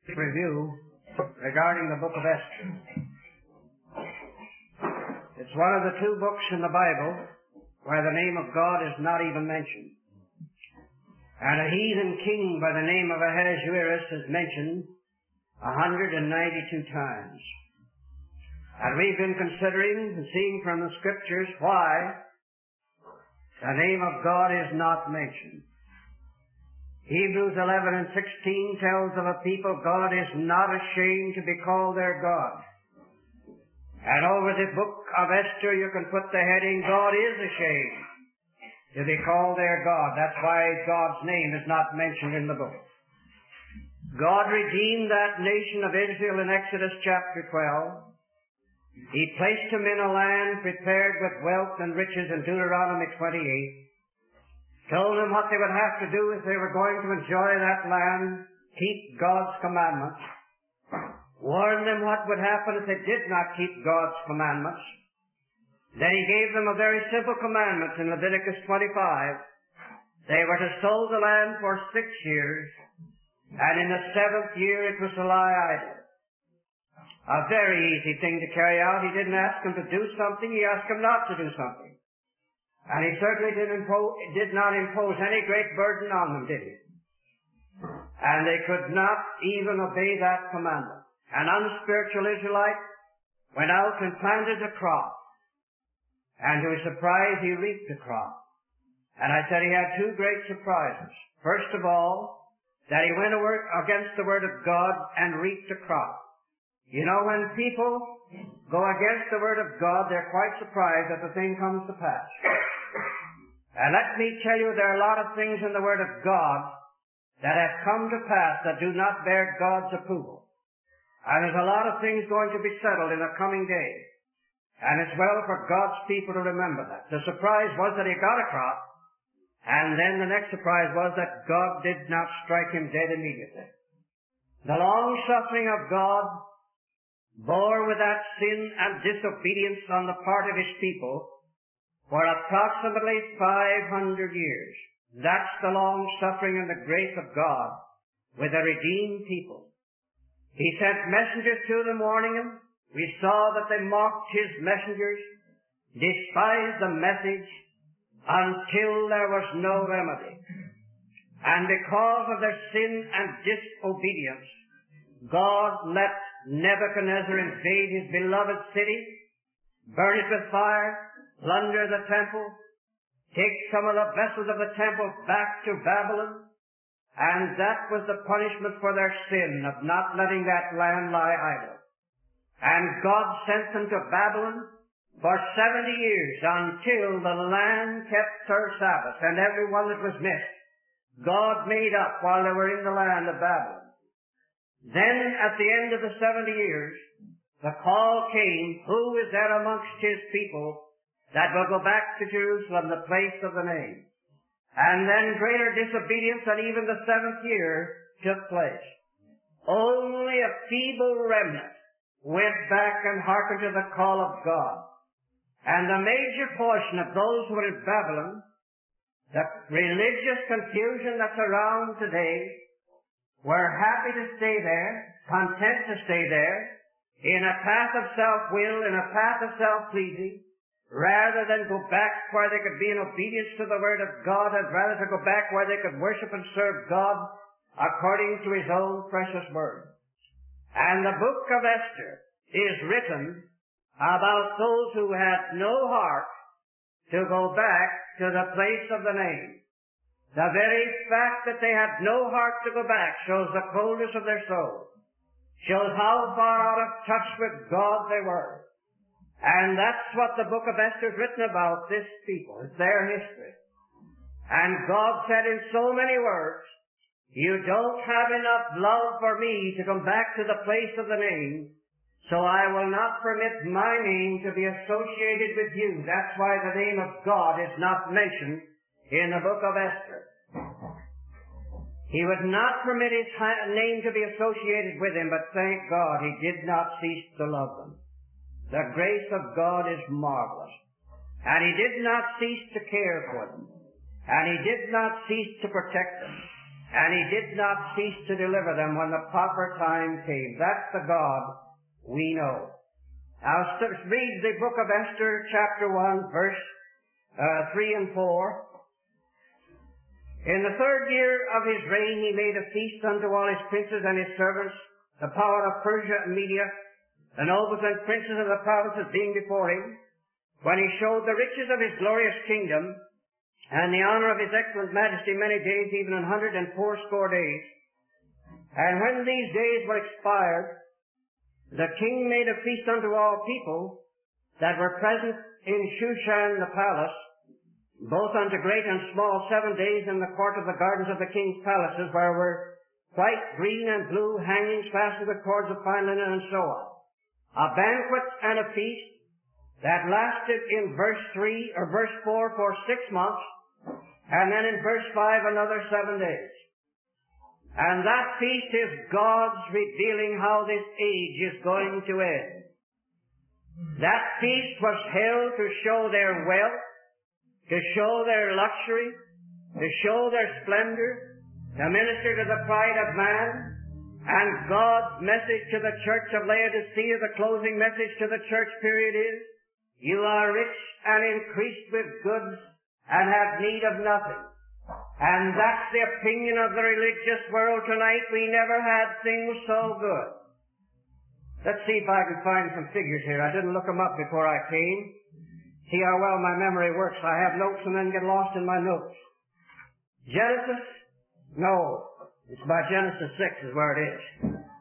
Review regarding the book of Esther. It's one of the two books in the Bible where the name of God is not even mentioned. And a heathen king by the name of Ahasuerus is mentioned 192 times. And we've been considering and seeing from the Scriptures why the name of God is not mentioned. Hebrews 11 and 16 tells of a people God is not ashamed to be called their God. And over the book of Esther you can put the heading, God is ashamed to be called their God. That's why God's name is not mentioned in the book. God redeemed that nation of Israel in Exodus chapter 12. He placed them in a land prepared with wealth and riches in Deuteronomy 28. Told them what they would have to do if they were going to enjoy that land, keep God's commandments. Warned them what would happen if they did not keep God's commandments. Then he gave them a very simple commandment in Leviticus 25. They were to sow the land for 6 years, and in the 7th year it was to lie idle. A very easy thing to carry out. He didn't ask them to do something, he asked them not to do something. And he certainly did not impose any great burden on them, did he? And they could not even obey that commandment. An unspiritual Israelite went out and planted a crop. And to his surprise, he reaped the crop. And I said he had two great surprises. First of all, that he went against the Word of God and reaped a crop. You know, when people go against the Word of God, they're quite surprised that the thing comes to pass. And let me tell you, there are a lot of things in the Word of God that have come to pass that do not bear God's approval. And there's a lot of things going to be settled in the coming day. And it's well for God's people to remember that. The surprise was that he got a crop, and then the next surprise was that God did not strike him dead immediately. The long-suffering of God bore with that sin and disobedience on the part of his people for approximately 500 years. That's the long-suffering and the grace of God with a redeemed people. He sent messengers to them warning them. We saw that they mocked his messengers, despised the message until there was no remedy. And because of their sin and disobedience, God let Nebuchadnezzar invade his beloved city, burn it with fire, plunder the temple, take some of the vessels of the temple back to Babylon, and that was the punishment for their sin of not letting that land lie idle. And God sent them to Babylon for 70 years until the land kept her Sabbath, and every one that was missed, God made up while they were in the land of Babylon. Then, at the end of the 70 years, the call came, who is there amongst his people that will go back to Jerusalem, the place of the name? And then greater disobedience than even the 7th year took place. Only a feeble remnant went back and hearkened to the call of God. And the major portion of those who were in Babylon, the religious confusion that's around today, were happy to stay there, content to stay there, in a path of self-will, in a path of self-pleasing, rather than go back where they could be in obedience to the Word of God, and rather to go back where they could worship and serve God according to his own precious Word. And the book of Esther is written about those who had no heart to go back to the place of the name. The very fact that they had no heart to go back shows the coldness of their soul, shows how far out of touch with God they were. And that's what the book of Esther is written about, this people. It's their history. And God said in so many words, you don't have enough love for me to come back to the place of the name, so I will not permit my name to be associated with you. That's why the name of God is not mentioned in the book of Esther. He would not permit his name to be associated with him, but thank God he did not cease to love them. The grace of God is marvelous. And he did not cease to care for them. And he did not cease to protect them. and He did not cease to deliver them when the proper time came. That's the God we know. Now read the book of Esther, chapter 1, verse 3 and 4. In the 3rd year of his reign he made a feast unto all his princes and his servants, the power of Persia and Media, the nobles and princes of the provinces being before him, when he showed the riches of his glorious kingdom, and the honor of his excellent majesty many days, even 180 days. And when these days were expired, the king made a feast unto all people that were present in Shushan the palace, both unto great and small, 7 days in the court of the gardens of the king's palaces, where were white, green, and blue hangings fastened with cords of fine linen, and so on. A banquet and a feast that lasted in verse 3 or verse 4 for 6 months, and then in verse 5 another 7 days. And that feast is God's revealing how this age is going to end. That feast was held to show their wealth, to show their luxury, to show their splendor, to minister to the pride of man. And God's message to the church of Laodicea, the closing message to the church period is, you are rich and increased with goods and have need of nothing. And that's the opinion of the religious world tonight. We never had things so good. Let's see if I can find some figures here. I didn't look them up before I came. See how well my memory works. I have notes and then get lost in my notes. Genesis? No. It's by Genesis 6 is where it is.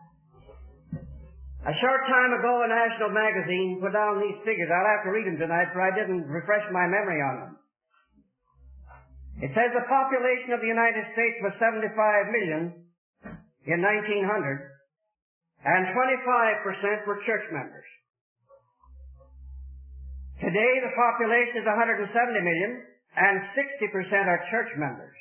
A short time ago, a national magazine put down these figures. I'll have to read them tonight, for I didn't refresh my memory on them. It says the population of the United States was 75 million in 1900, and 25% were church members. Today, the population is 170 million, and 60% are church members.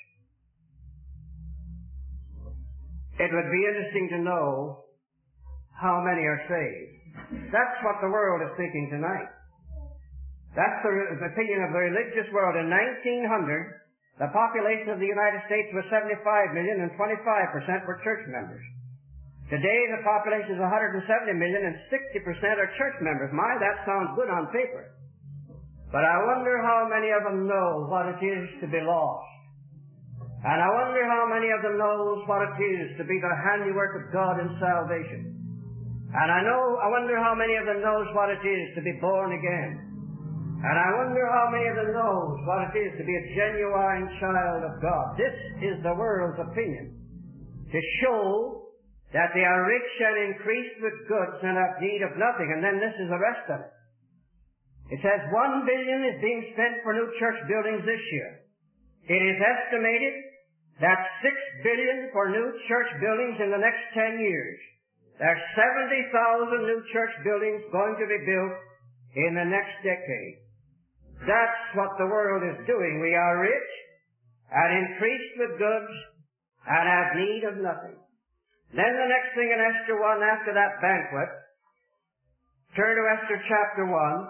It would be interesting to know how many are saved. That's what the world is thinking tonight. That's the opinion of the religious world. In 1900, the population of the United States was 75 million, and 25% were church members. Today, the population is 170 million, and 60% are church members. My, that sounds good on paper. But I wonder how many of them know what it is to be lost. And I wonder how many of them knows what it is to be the handiwork of God in salvation. And I wonder how many of them knows what it is to be born again. And I wonder how many of them knows what it is to be a genuine child of God. This is the world's opinion. To show that they are rich and increased with goods and have need of nothing. And then this is the rest of it. It says $1 billion is being spent for new church buildings this year. It is estimated that $6 billion for new church buildings in the next 10 years. There's 70,000 new church buildings going to be built in the next decade. That's what the world is doing. We are rich and increased with goods and have need of nothing. Then the next thing in Esther 1, after that banquet, turn to Esther chapter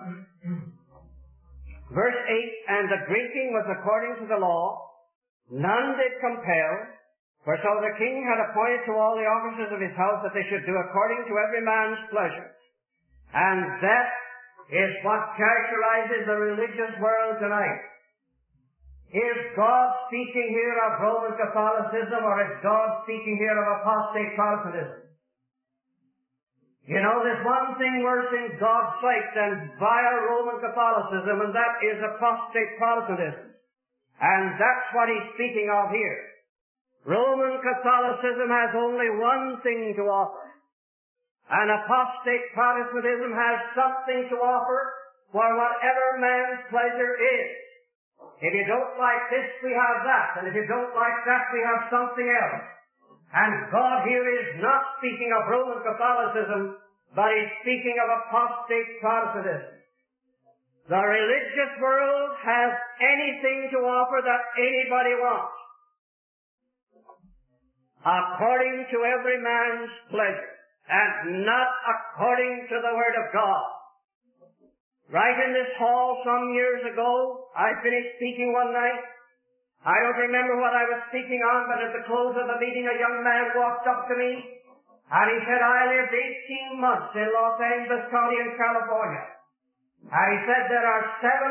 1, verse 8, and the drinking was according to the law, none did compel, for so the king had appointed to all the officers of his house that they should do according to every man's pleasure. And that is what characterizes the religious world tonight. Is God speaking here of Roman Catholicism, or is God speaking here of apostate Protestantism? You know, there's one thing worse in God's sight than vile Roman Catholicism, and that is apostate Protestantism. And that's what he's speaking of here. Roman Catholicism has only one thing to offer. And apostate Protestantism has something to offer for whatever man's pleasure is. If you don't like this, we have that. And if you don't like that, we have something else. And God here is not speaking of Roman Catholicism, but He's speaking of apostate Protestantism. The religious world has anything to offer that anybody wants, according to every man's pleasure, and not according to the Word of God. Right in this hall some years ago, I finished speaking one night. I don't remember what I was speaking on, but at the close of the meeting, a young man walked up to me, and he said, I lived 18 months in Los Angeles County in California. And he said there are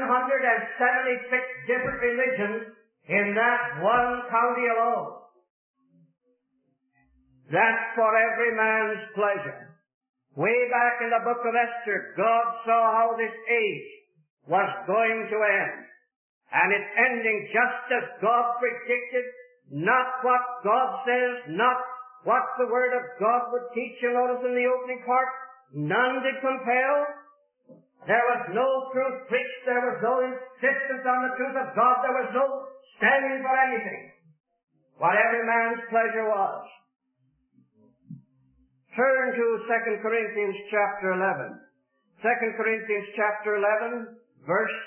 776 different religions in that one county alone. That's for every man's pleasure. Way back in the book of Esther, God saw how this age was going to end. And it's ending just as God predicted, not what God says, not what the Word of God would teach. You notice in the opening part, none did compel. There was no truth preached. There was no insistence on the truth of God. There was no standing for anything. What every man's pleasure was. Turn to 2 Corinthians chapter 11. 2 Corinthians chapter 11, verse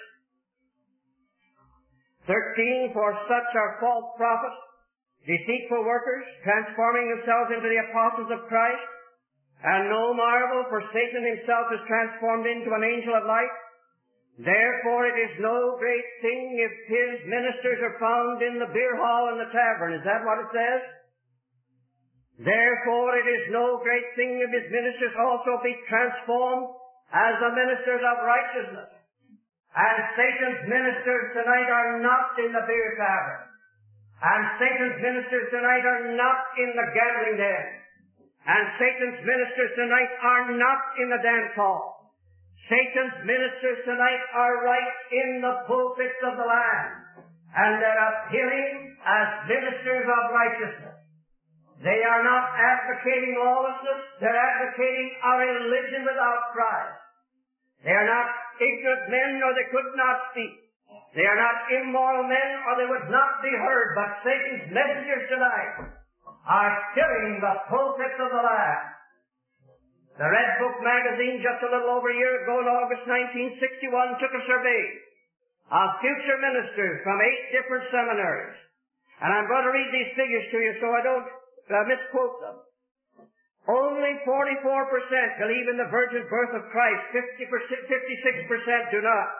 13, for such are false prophets, deceitful workers, transforming themselves into the apostles of Christ. And no marvel, for Satan himself is transformed into an angel of light. Therefore it is no great thing if his ministers are found in the beer hall and the tavern. Is that what it says? Therefore it is no great thing if his ministers also be transformed as the ministers of righteousness. And Satan's ministers tonight are not in the beer tavern. And Satan's ministers tonight are not in the gambling den. And Satan's ministers tonight are not in the dance hall. Satan's ministers tonight are right in the pulpits of the land. And they're appearing as ministers of righteousness. They are not advocating lawlessness. They're advocating a religion without Christ. They are not ignorant men, or they could not speak. They are not immoral men, or they would not be heard. But Satan's messengers tonight are filling the pulpits of the land. The Red Book magazine, just a little over a year ago in August 1961, took a survey of future ministers from 8 different seminaries. And I'm going to read these figures to you so I don't misquote them. Only 44% believe in the virgin birth of Christ. 56% do not.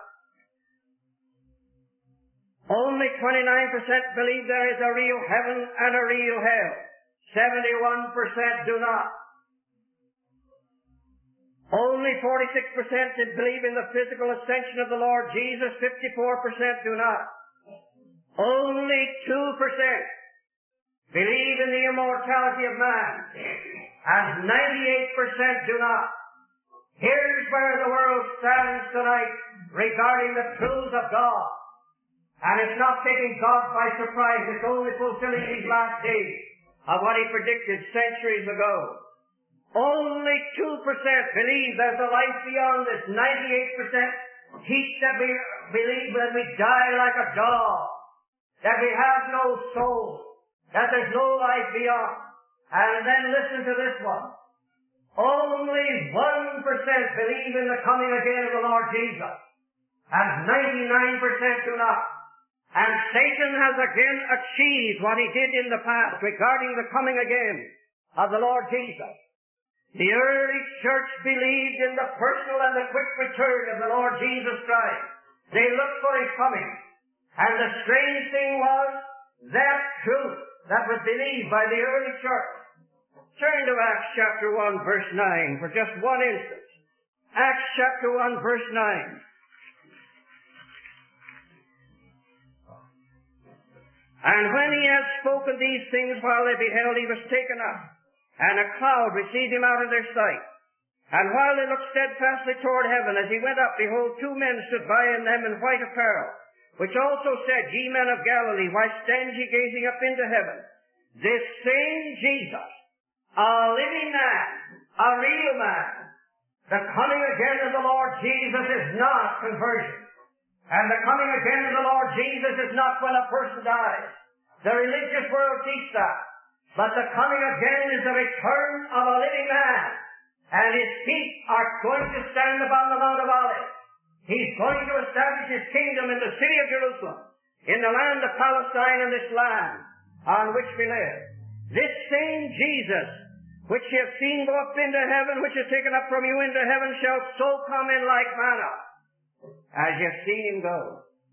Only 29% believe there is a real heaven and a real hell. 71% do not. Only 46% believe in the physical ascension of the Lord Jesus. 54% do not. Only 2% believe in the immortality of man, and 98% do not. Here's where the world stands tonight regarding the truths of God. And it's not taking God by surprise. It's only fulfilling these last days of what He predicted centuries ago. Only 2% believe there's a life beyond this. 98% teach that we believe that we die like a dog, that we have no soul, that there's no life beyond. And then listen to this one. Only 1% believe in the coming again of the Lord Jesus, and 99% do not. And Satan has again achieved what he did in the past regarding the coming again of the Lord Jesus. The early church believed in the personal and the quick return of the Lord Jesus Christ. They looked for His coming. And the strange thing was that truth that was believed by the early church. Turn to Acts chapter 1 verse 9 for just one instance. Acts chapter 1 verse 9. And when he had spoken these things while they beheld, he was taken up, and a cloud received him out of their sight. And while they looked steadfastly toward heaven, as he went up, behold, 2 men stood by them in white apparel, which also said, Ye men of Galilee, why stand ye gazing up into heaven? This same Jesus, a living man, a real man, the coming again of the Lord Jesus is not conversion. And the coming again of the Lord Jesus is not when a person dies. The religious world teaches that. But the coming again is the return of a living man. And his feet are going to stand upon the Mount of Olives. He's going to establish his kingdom in the city of Jerusalem, in the land of Palestine, and this land on which we live. This same Jesus, which ye have seen go up into heaven, which is taken up from you into heaven, shall so come in like manner as you've seen him go.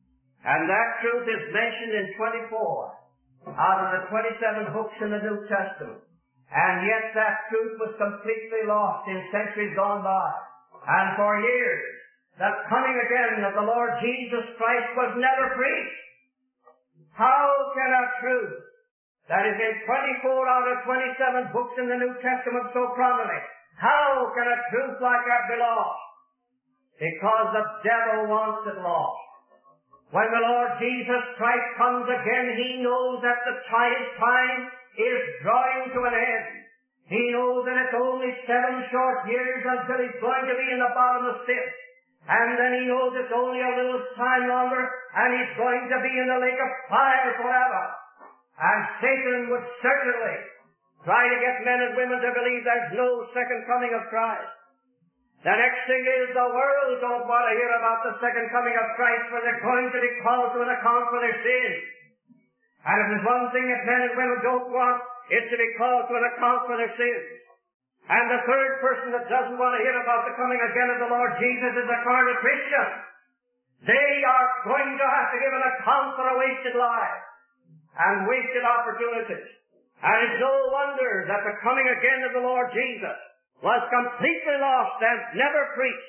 And that truth is mentioned in 24 out of the 27 books in the New Testament. And yet that truth was completely lost in centuries gone by. And for years, the coming again of the Lord Jesus Christ was never preached. How can a truth that is in 24 out of 27 books in the New Testament so prominently, how can a truth like that be lost? Because the devil wants it lost. When the Lord Jesus Christ comes again, He knows that the time is drawing to an end. He knows that it's only 7 short years until He's going to be in the bottomless pit. And then He knows it's only a little time longer, and He's going to be in the lake of fire forever. And Satan would certainly try to get men and women to believe there's no second coming of Christ. The next thing is the world don't want to hear about the second coming of Christ, for they're going to be called to an account for their sins. And if there's one thing that men and women don't want, it's to be called to an account for their sins. And the third person that doesn't want to hear about the coming again of the Lord Jesus is a carnal Christian. They are going to have to give an account for a wasted life and wasted opportunities. And it's no wonder that the coming again of the Lord Jesus was completely lost and never preached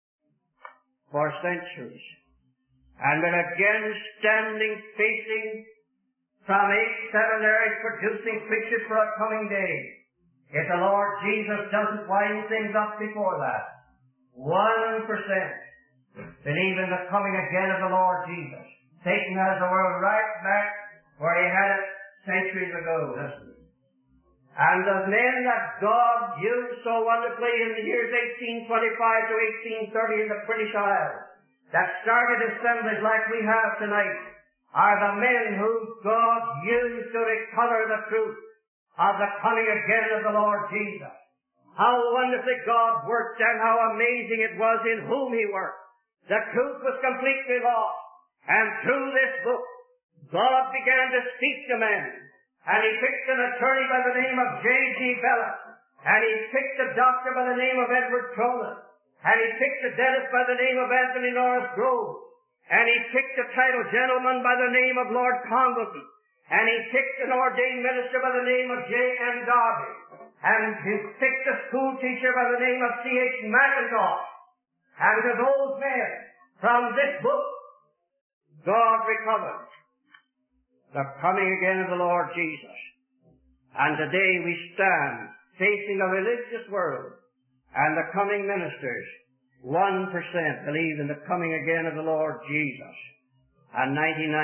for centuries. And we're again standing facing from 8 seminaries producing preachers for a coming day. If the Lord Jesus doesn't wind things up before that, 1% believe in the coming again of the Lord Jesus. Satan has the world right back where he had it centuries ago, doesn't he? And the men that God used so wonderfully in the years 1825 to 1830 in the British Isles, that started assemblies like we have tonight, are the men whom God used to recover the truth of the coming again of the Lord Jesus. How wonderfully God worked and how amazing it was in whom He worked. The truth was completely lost. And through this book, God began to speak to men. And He picked an attorney by the name of J.G. Belloc. And He picked a doctor by the name of Edward Cronin. And He picked a dentist by the name of Anthony Norris Grove. And He picked a titled gentleman by the name of Lord Congleton. And He picked an ordained minister by the name of J.M. Darby. And He picked a school teacher by the name of C.H. McIntosh. And to those men, from this book, God recovered the coming again of the Lord Jesus. And today we stand facing a religious world and the coming ministers. 1% believe in the coming again of the Lord Jesus, and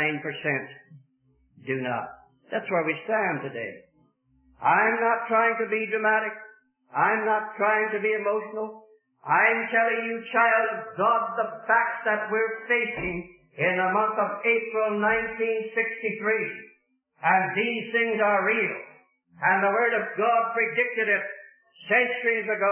99% do not. That's where we stand today. I'm not trying to be dramatic. I'm not trying to be emotional. I'm telling you, child of God, the facts that we're facing in the month of April 1963. And these things are real. And the Word of God predicted it centuries ago.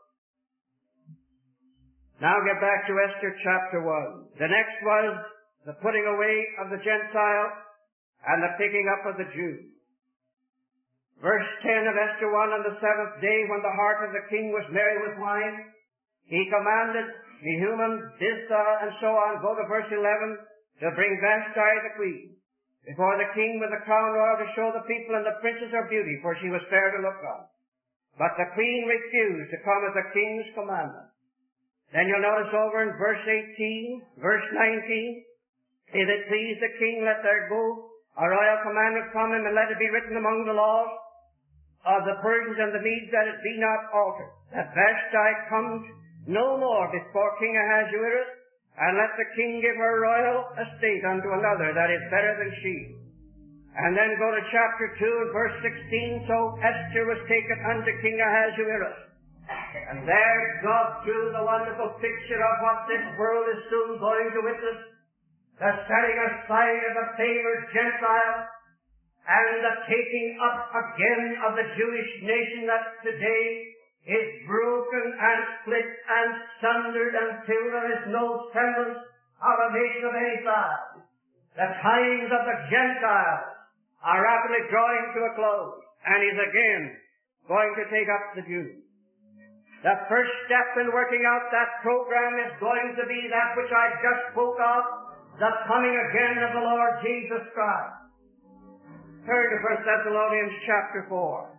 Now get back to Esther chapter 1. The next was the putting away of the Gentile and the picking up of the Jew. Verse 10 of Esther 1, on the 7th day, when the heart of the king was merry with wine, he commanded Mehuman, Biztha, and so on, go to verse 11, to bring Vashti the queen before the king with the crown royal to show the people and the princess her beauty, for she was fair to look on. But the queen refused to come at the king's commandment. Then you'll notice over in verse 18, verse 19, if it please the king, let there go a royal commandment from him, and let it be written among the laws of the Persians and the Medes that it be not altered, that Vashti comes no more before King Ahasuerus, and let the king give her royal estate unto another that is better than she. And then go to chapter 2 and verse 16, so Esther was taken unto King Ahasuerus. And there God drew the wonderful picture of what this world is soon going to witness, the setting aside of the favored Gentile, and the taking up again of the Jewish nation that today is broken and split and sundered until there is no semblance of a nation of any size. The times of the Gentiles are rapidly drawing to a close, and He's again going to take up the Jews. The first step in working out that program is going to be that which I just spoke of, the coming again of the Lord Jesus Christ. Turn to 1 Thessalonians chapter 4.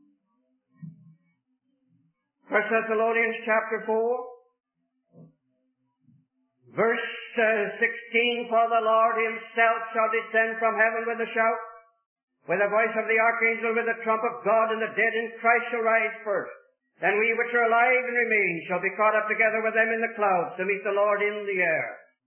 1 Thessalonians chapter 4, verse 16, For the Lord himself shall descend from heaven with a shout, with the voice of the archangel, with the trump of God, and the dead in Christ shall rise first. Then we which are alive and remain shall be caught up together with them in the clouds to meet the Lord in the air.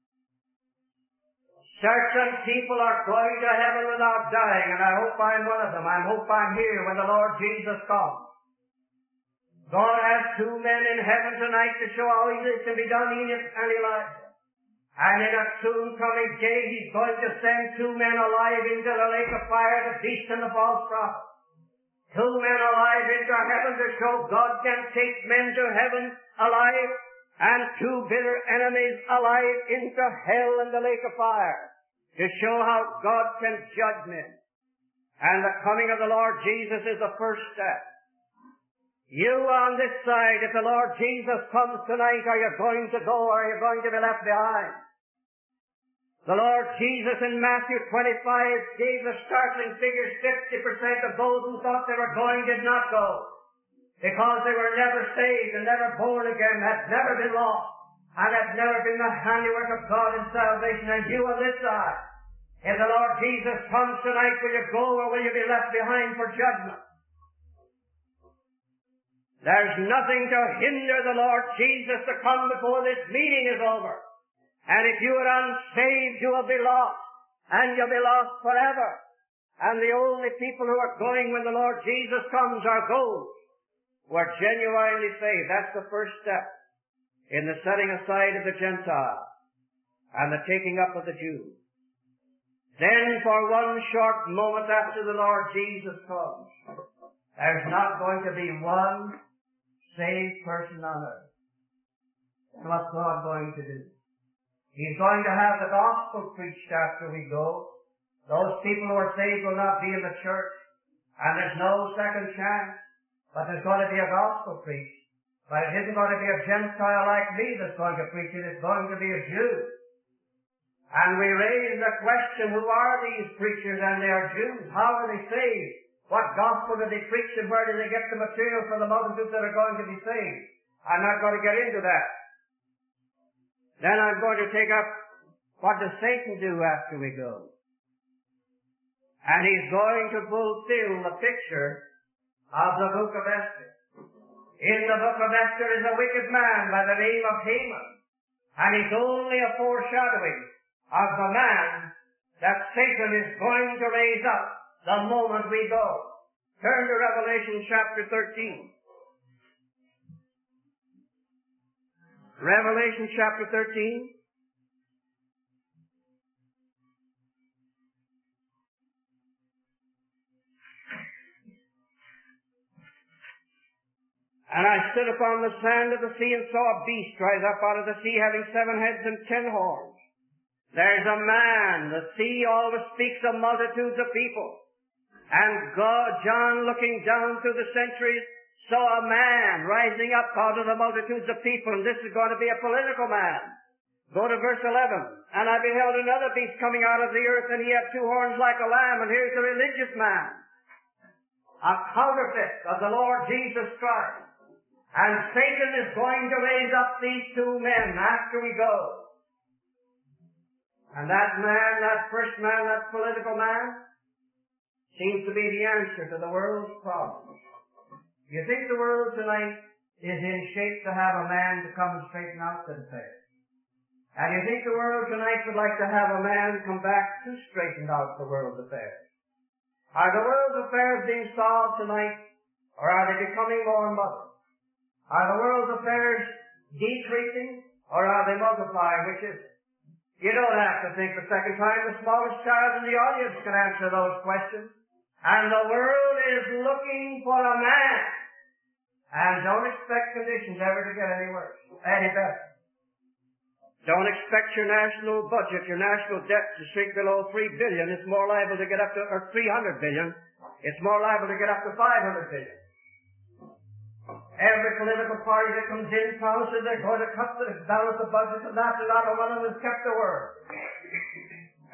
Certain people are going to heaven without dying, and I hope I'm one of them. I hope I'm here when the Lord Jesus comes. God has two men in heaven tonight to show how easily it can be done, Enoch and Elijah. And in a soon coming day, he's going to send two men alive into the lake of fire, the beast and the false prophet. Two men alive into heaven to show God can take men to heaven alive, and two bitter enemies alive into hell and the lake of fire, to show how God can judge men. And the coming of the Lord Jesus is the first step. You on this side, if the Lord Jesus comes tonight, are you going to go or are you going to be left behind? The Lord Jesus in Matthew 25 gave the startling figures. 50% of those who thought they were going did not go, because they were never saved and never born again, had never been lost, and had never been the handiwork of God in salvation. And you on this side, if the Lord Jesus comes tonight, will you go or will you be left behind for judgment? There's nothing to hinder the Lord Jesus to come before this meeting is over. And if you are unsaved, you will be lost. And you'll be lost forever. And the only people who are going when the Lord Jesus comes are those who are genuinely saved. That's the first step in the setting aside of the Gentiles and the taking up of the Jews. Then for one short moment after the Lord Jesus comes, there's not going to be one saved person on earth. What's God going to do? He's going to have the gospel preached after we go. Those people who are saved will not be in the church, and there's no second chance. But there's going to be a gospel preached. But it isn't going to be a Gentile like me that's going to preach it. It's going to be a Jew. And we raise the question, who are these preachers? And they are Jews. How are they saved? What gospel do they preach, and where do they get the material for the multitudes that are going to be saved? I'm not going to get into that. Then I'm going to take up, what does Satan do after we go? And he's going to fulfill the picture of the book of Esther. In the book of Esther is a wicked man by the name of Haman. And he's only a foreshadowing of the man that Satan is going to raise up the moment we go. Turn to Revelation chapter 13. Revelation chapter 13. And I stood upon the sand of the sea and saw a beast rise up out of the sea, having 7 heads and 10 horns. There's a man. The sea always speaks of multitudes of people. And God, John, looking down through the centuries, saw a man rising up out of the multitudes of people, and this is going to be a political man. Go to verse 11. And I beheld another beast coming out of the earth, and he had 2 horns like a lamb, and here's the religious man, a counterfeit of the Lord Jesus Christ. And Satan is going to raise up these 2 men after we go. And that man, that first man, that political man, seems to be the answer to the world's problems. You think the world tonight is in shape to have a man to come and straighten out the affairs? And you think the world tonight would like to have a man come back to straighten out the world's affairs? Are the world's affairs being solved tonight, or are they becoming more muddled? Are the world's affairs decreasing, or are they multiplying? Which is it? You don't have to think the second time. The smallest child in the audience can answer those questions. And the world is looking for a man. And don't expect conditions ever to get any worse, any better. Don't expect your national budget, your national debt to shrink below $3 billion. It's more liable to get up to, or $300 billion. It's more liable to get up to $500 billion. Every political party that comes in promises they're going to cut the balance of budget, and after not one of them has kept their word.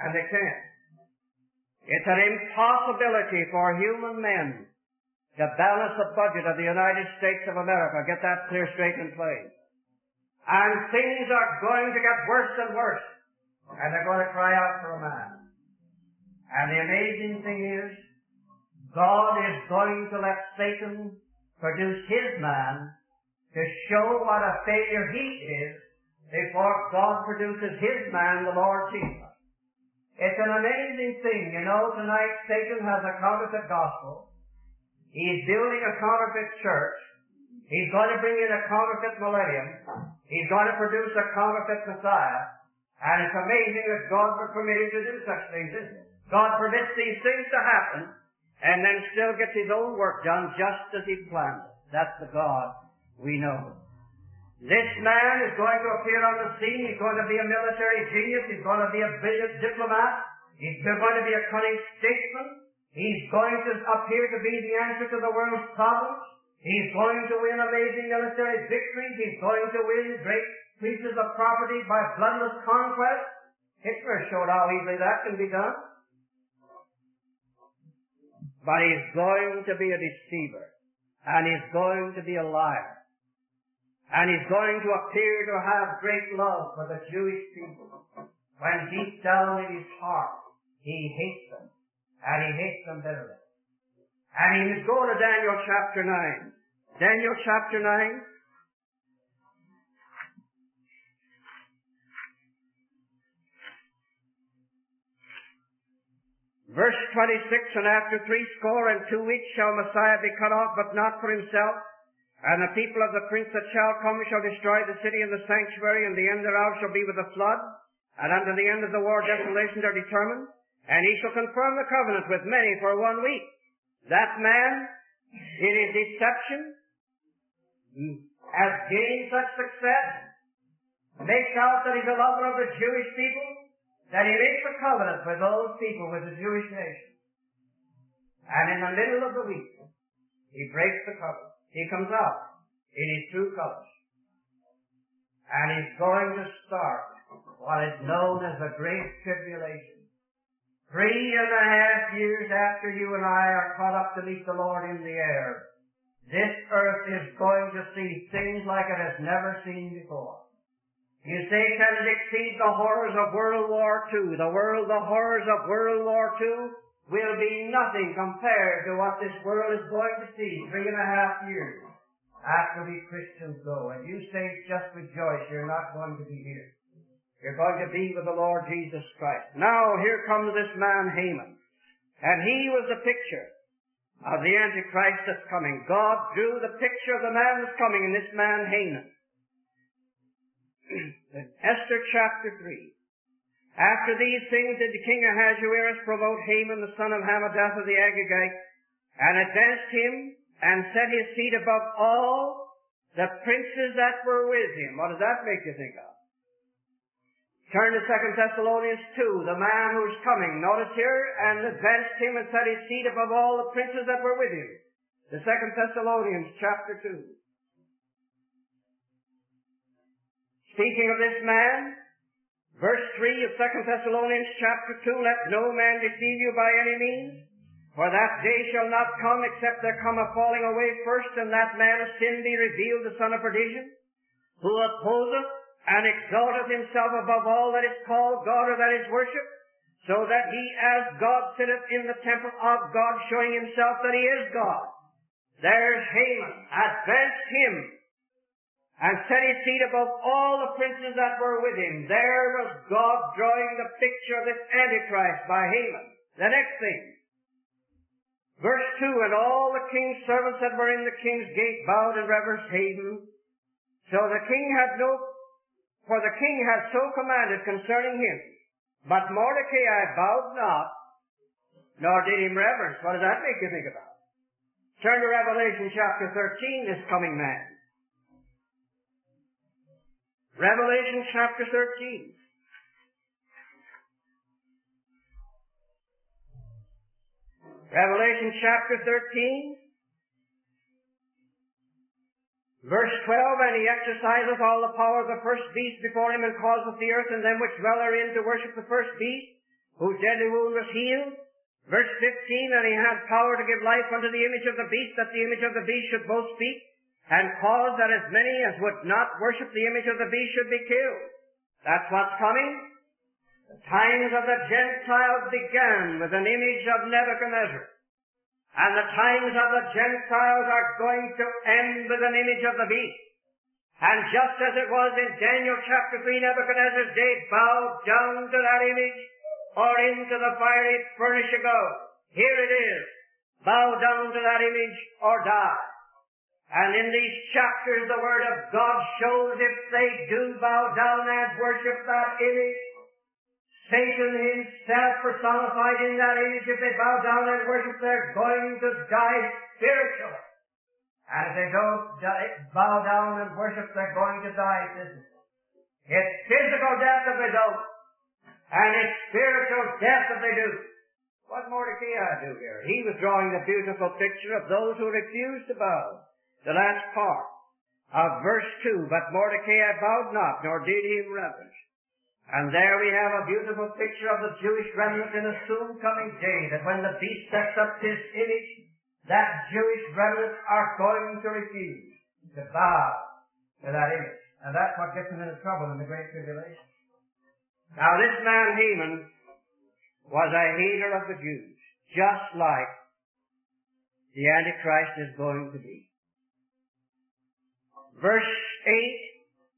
And they can't. It's an impossibility for human men to balance the budget of the United States of America. Get that clear, straight, and plain. And things are going to get worse and worse. And they're going to cry out for a man. And the amazing thing is, God is going to let Satan produce his man to show what a failure he is before God produces his man, the Lord Jesus. It's an amazing thing. You know, tonight Satan has a counterfeit gospel. He's building a counterfeit church. He's going to bring in a counterfeit millennium. He's going to produce a counterfeit Messiah. And it's amazing that God would permit him to do such things, isn't it? God permits these things to happen and then still gets his own work done just as he planned it. That's the God we know. This man is going to appear on the scene. He's going to be a military genius. He's going to be a brilliant diplomat. He's going to be a cunning statesman. He's going to appear to be the answer to the world's problems. He's going to win amazing military victories. He's going to win great pieces of property by bloodless conquest. Hitler showed how easily that can be done. But he's going to be a deceiver. And he's going to be a liar. And he's going to appear to have great love for the Jewish people, when deep down in his heart he hates them, and he hates them bitterly. And he would go to Daniel chapter 9. Daniel chapter 9. Verse 26, and after 62 weeks shall Messiah be cut off, but not for himself. And the people of the prince that shall come shall destroy the city and the sanctuary, and the end thereof shall be with a flood. And unto the end of the war desolations are determined. And he shall confirm the covenant with many for 1 week. That man, in his deception, has gained such success, makes out that he's a lover of the Jewish people, that he makes a covenant with those people, with the Jewish nation. And in the middle of the week, he breaks the covenant. He comes out in his true colors. And he's going to start what is known as the Great Tribulation. 3.5 years after you and I are caught up to meet the Lord in the air, this earth is going to see things like it has never seen before. You say, can it exceed the horrors of World War II? The horrors of World War II will be nothing compared to what this world is going to see 3.5 years after we Christians go. And you say, just rejoice, you're not going to be here. You're going to be with the Lord Jesus Christ. Now, here comes this man Haman. And he was the picture of the Antichrist that's coming. God drew the picture of the man that's coming in this man Haman. Esther chapter 3. After these things did the king Ahasuerus promote Haman the son of Hammedatha the Agagite, and advanced him, and set his seat above all the princes that were with him. What does that make you think of? Turn to 2 Thessalonians 2, the man who's coming. Notice here, and advanced him and set his seat above all the princes that were with him. The 2 Thessalonians chapter 2. Speaking of this man, verse 3 of 2 Thessalonians chapter 2, let no man deceive you by any means, for that day shall not come except there come a falling away first, and that man of sin be revealed, the son of perdition, who opposeth and exalteth himself above all that is called God or that is worshipped, so that he as God sitteth in the temple of God, showing himself that he is God. There's Haman, advanced him, and set his seat above all the princes that were with him. There was God drawing the picture of this Antichrist by Haman. The next thing, verse 2, and all the king's servants that were in the king's gate bowed and reverenced Haman. So the king had for the king had so commanded concerning him. But Mordecai bowed not, nor did him reverence. What does that make you think about? Turn to Revelation chapter 13, this coming man. Revelation chapter 13. Revelation chapter 13, verse 12, and he exerciseth all the power of the first beast before him, and causeth the earth and them which dwell therein to worship the first beast, whose deadly wound was healed. Verse 15, and he had power to give life unto the image of the beast, that the image of the beast should both speak, and cause that as many as would not worship the image of the beast should be killed. That's what's coming. The times of the Gentiles began with an image of Nebuchadnezzar. And the times of the Gentiles are going to end with an image of the beast. And just as it was in Daniel chapter 3, Nebuchadnezzar's day bowed down to that image, or into the fiery furnace you go. Here it is. Bow down to that image or die. And in these chapters the Word of God shows if they do bow down and worship that image, Satan himself personified in that image, if they bow down and worship, they're going to die spiritually. And if they don't bow down and worship, they're going to die physically. It's physical death if they don't, and it's spiritual death if they do. What Mordecai do here? He was drawing the beautiful picture of those who refused to bow. The last part of verse 2, but Mordecai bowed not, nor did he reverence. And there we have a beautiful picture of the Jewish remnant in a soon coming day, that when the beast sets up his image, that Jewish remnant are going to refuse to bow to that image. And that's what gets them into trouble in the Great Tribulation. Now this man Haman was a hater of the Jews, just like the Antichrist is going to be. Verse 8,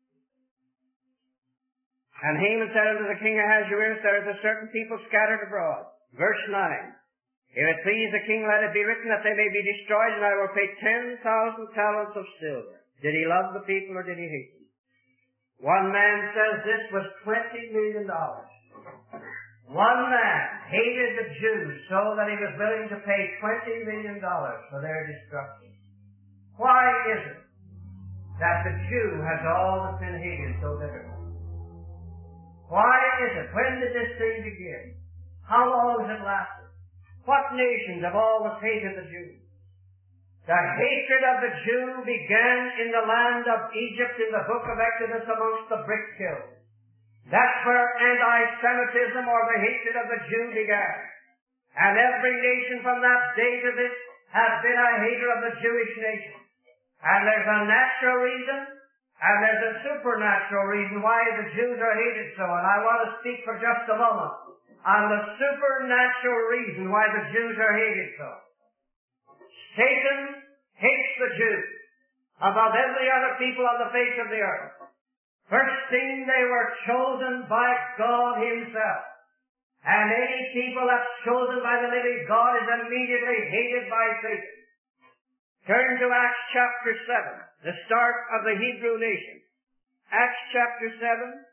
and Haman said unto the king Ahasuerus, there is a certain people scattered abroad. Verse 9, if it please the king, let it be written that they may be destroyed, and I will pay 10,000 talents of silver. Did he love the people or did he hate them? One man says this was $20 million. One man hated the Jews so that he was willing to pay $20 million for their destruction. Why is it that the Jew has always been hated so bitterly? Why is it? When did this thing begin? How long has it lasted? What nations have always hated the Jews? The hatred of the Jew began in the land of Egypt in the book of Exodus amongst the brick kilns. That's where anti-Semitism or the hatred of the Jew began. And every nation from that day to this has been a hater of the Jewish nation. And there's a natural reason, and there's a supernatural reason why the Jews are hated so. And I want to speak for just a moment on the supernatural reason why the Jews are hated so. Satan hates the Jews above every other people on the face of the earth. First thing, they were chosen by God Himself. And any people that's chosen by the living God is immediately hated by Satan. Turn to Acts chapter 7, the start of the Hebrew nation. Acts chapter 7.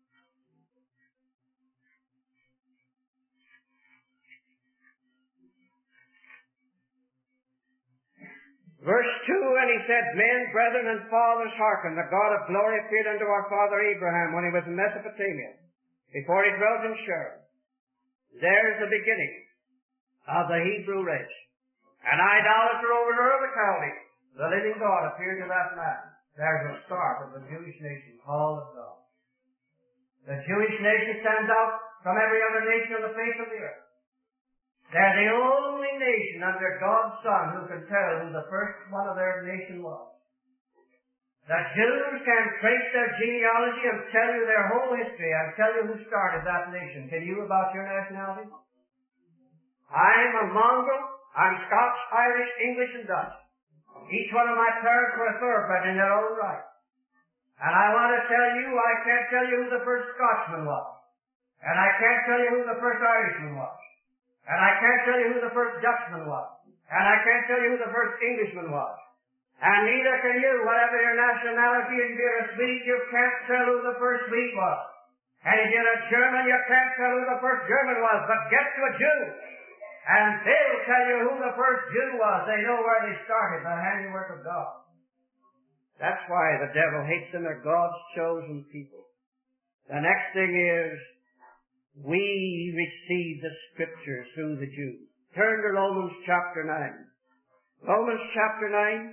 Verse 2, and he said, men, brethren, and fathers, hearken, the God of glory appeared unto our father Abraham when he was in Mesopotamia, before he dwelt in Shur. There's the beginning of the Hebrew race. An idolater over in Ur of the Chaldees, the living God appeared to that man. There's the start of the Jewish nation, called of God. The Jewish nation stands out from every other nation on the face of the earth. They're the only nation under God's Son who can tell who the first one of their nation was. The Jews can trace their genealogy and tell you their whole history and tell you who started that nation. Can you about your nationality? I'm a mongrel. I'm Scots, Irish, English, and Dutch. Each one of my parents were thoroughbred in their own right. And I want to tell you, I can't tell you who the first Scotsman was. And I can't tell you who the first Irishman was. And I can't tell you who the first Dutchman was. And I can't tell you who the first Englishman was. And neither can you, whatever your nationality. If you're a Swede, you can't tell who the first Swede was. And if you're a German, you can't tell who the first German was. But get to a Jew, and they'll tell you who the first Jew was. They know where they started, the handiwork of God. That's why the devil hates them. They're God's chosen people. The next thing is, we receive the Scriptures through the Jews. Turn to Romans chapter 9. Romans chapter 9.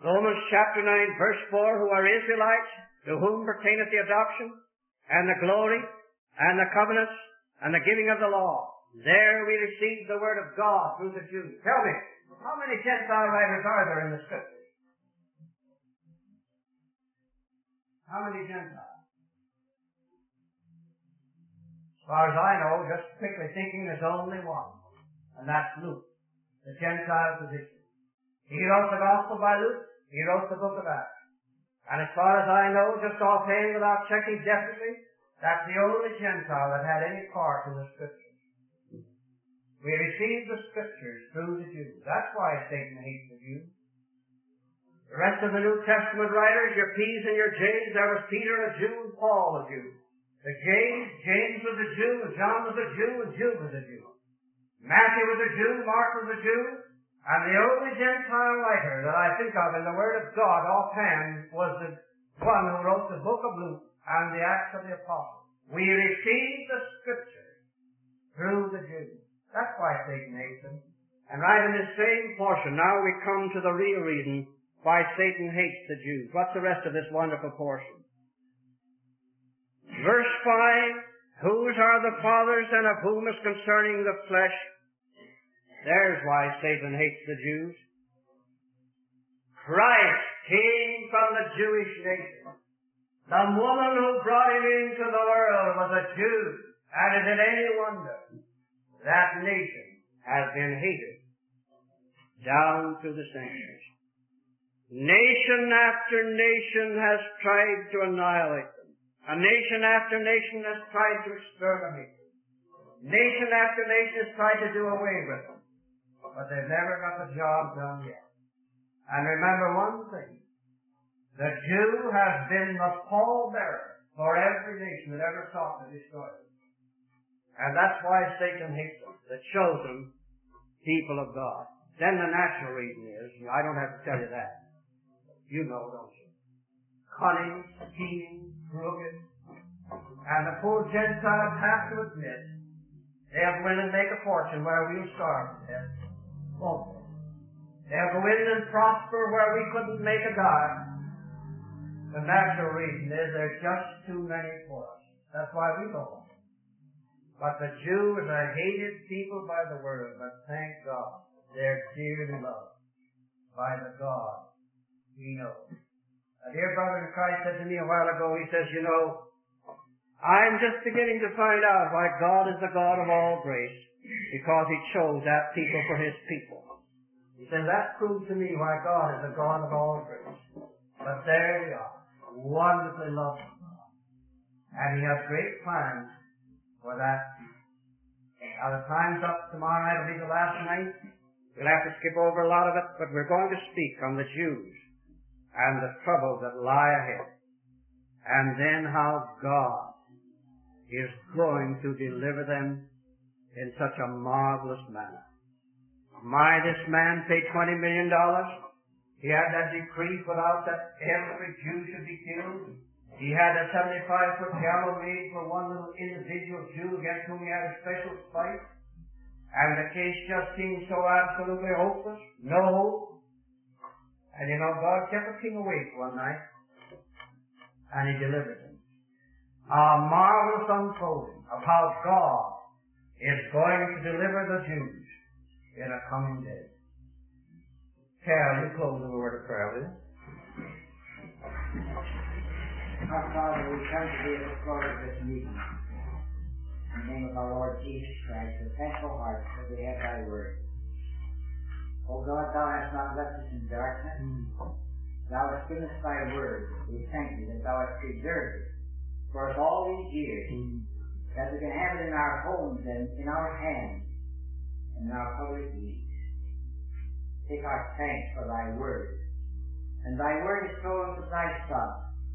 Romans chapter 9, verse 4, who are Israelites, to whom pertaineth the adoption, and the glory, and the covenants, and the giving of the law. There we receive the word of God through the Jews. Tell me, how many Gentile writers are there in the Scriptures? How many Gentiles? As far as I know, just quickly thinking, there's only one, and that's Luke, the Gentile physician. He wrote the Gospel by Luke. He wrote the book of Acts. And as far as I know, just offhand without checking definitely, that's the only Gentile that had any part in the Scriptures. We receive the Scriptures through the Jews. That's why Satan hates the Jews. The rest of the New Testament writers, your P's and your J's, there was Peter a Jew and Paul a Jew. The James was a Jew, and John was a Jew, and Jude was a Jew. Matthew was a Jew, Mark was a Jew, and the only Gentile writer that I think of in the Word of God offhand was the one who wrote the book of Luke and the Acts of the Apostles. We receive the Scriptures through the Jews. That's why Satan hates them. And right in this same portion, now we come to the real reason why Satan hates the Jews. What's the rest of this wonderful portion? Verse 5, whose are the fathers and of whom is concerning the flesh? There's why Satan hates the Jews. Christ came from the Jewish nation. The woman who brought him into the world was a Jew. And is it any wonder that nation has been hated down through the centuries? Nation after nation has tried to annihilate them. A nation after nation has tried to exterminate them. Nation after nation has tried to do away with them. But they've never got the job done yet. And remember one thing. The Jew has been the pallbearer for every nation that ever sought to destroy them. And that's why Satan hates them, the chosen people of God. Then the natural reason is, I don't have to tell you that. You know, don't you? Cunning, scheming, crooked. And the poor Gentiles have to admit, they'll go in and make a fortune where we'll starve to death. Won't they? They'll go in and prosper where we couldn't make a dime. The natural reason is there's just too many for us. That's why we don't. But the Jew is a hated people by the world, but thank God, they're dearly loved by the God we know. A dear brother in Christ said to me a while ago, he says, you know, I'm just beginning to find out why God is the God of all grace, because He chose that people for His people. He says, that proves to me why God is the God of all grace. But there we are, wonderfully loved by God. And He has great plans for that people. Now the time's up. Tomorrow night will be the last night. We'll have to skip over a lot of it, but we're going to speak on the Jews and the troubles that lie ahead. And then how God is going to deliver them in such a marvelous manner. This man paid $20 million. He had that decree put out that every Jew should be killed. He had a 75-foot gallows made for one little individual Jew against whom he had a special spite. And the case just seemed so absolutely hopeless. No hope. And you know, God kept the king awake one night. And He delivered him. A marvelous unfolding of how God is going to deliver the Jews in a coming day. Carol, you close with a word of prayer, will you? Our Father, we come to Thee at the close of this meeting. In the name of our Lord Jesus Christ, with thankful hearts that we have Thy word. O God, Thou hast not left us in darkness. Thou hast given us Thy word. We thank Thee that Thou hast preserved it for us all these years, that we can have it in our homes and in our hands and in our public needs. Take our thanks for Thy word. And Thy word is told of Thy Son.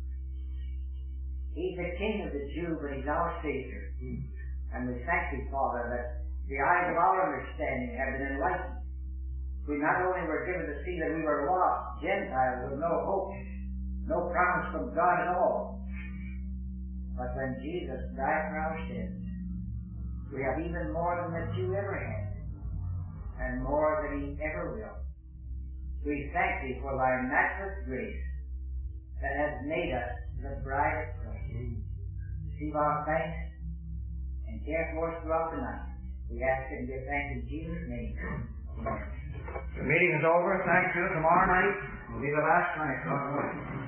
He's the King of the Jews, but He's our Savior. And we thank Thee, Father, that the eyes of our understanding have been enlightened. We not only were given to see that we were lost, Gentiles with no hope, no promise from God at all, but when Jesus died for our sins, we have even more than the Jew ever had, and more than he ever will. We thank Thee for Thy matchless grace that has made us the bride of Christ. Receive our thanks and care for us throughout the night. We ask and give thanks in Jesus' name. Amen. The meeting is over. Thank you. Tomorrow night will be the last night. God willing.